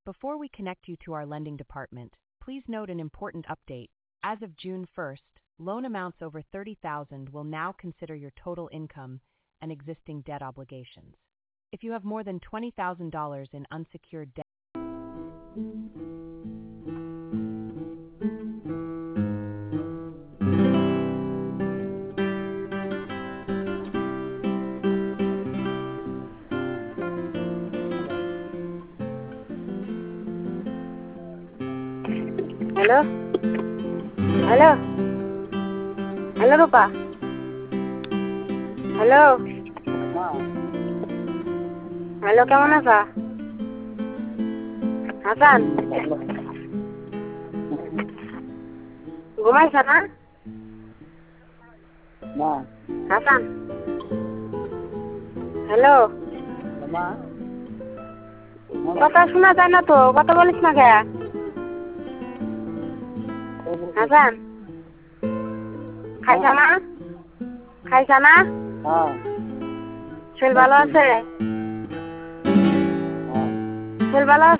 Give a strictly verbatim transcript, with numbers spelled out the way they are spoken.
Before we connect you to our lending department, please note an important update. As of June first, loan amounts over thirty thousand dollars will now consider your total income and existing debt obligations. If you have more than twenty thousand dollars in unsecured debt, hello hello hello Rupa hello hello কেমন আছা হাসান ঘুমাইছা না Hasan hello কথা শোনা যায় না তো কথা বলিস না কে হাসান খাইছা না খাইছা না শরীর ভালো আছে শরীর ভালো আছে